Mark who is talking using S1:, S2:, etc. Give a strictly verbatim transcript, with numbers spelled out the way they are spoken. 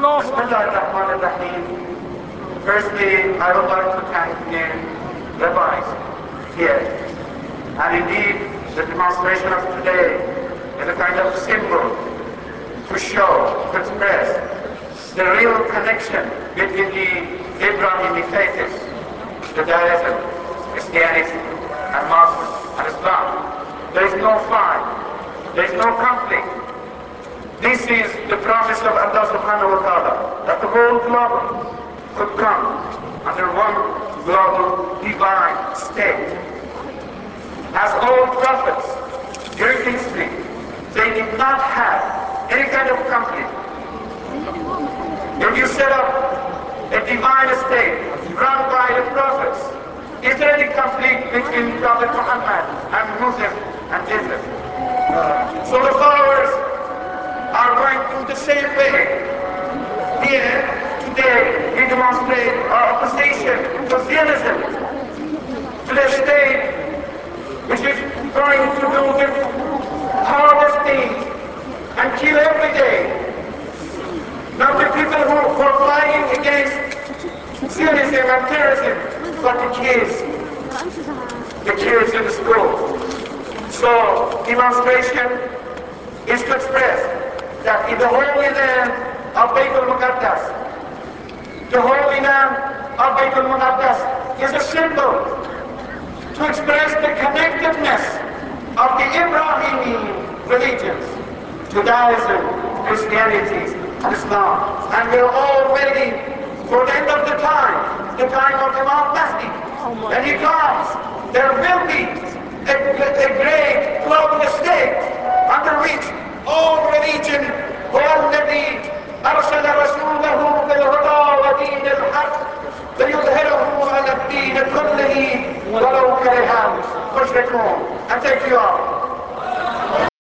S1: Bismillahirrahmanirrahim. Firstly, I would like to thank the rabbis here. And indeed, the demonstration of today is a kind of symbol to show, to express the real connection between the Abrahamic faiths, Judaism, Christianity, and Muslim, and Islam. There is no fight, there is no conflict. This is the promise of Allah subhanahu wa ta'ala, that the whole globe could come under one global divine state. As all prophets during history, they did not have any kind of conflict. If you set up a divine state run by the prophets, is there any conflict between Prophet Muhammad and Muslim and Jesus? So the followers are going through the same way. Here, today, we demonstrate our opposition to Zionism, to the state which is going to do the horrible things and kill every day. Not the people who are fighting against Zionism and terrorism, but the kids, the kids in the school. So, demonstration is to express that in the holy land of Baytul Muqaddas, the holy land of Baytul Muqaddas is a symbol to express the connectedness of the Abrahamic religions, Judaism, Christianity, and Islam. And we are all waiting for the end of the time, the time of Imam Mahdi. When he comes, there will be a, a great global state under which all religion هو الذي أرسل رسوله بالهدى ودين الحق ليظهره على الدين كله ولو كره المشركون. And thank you all.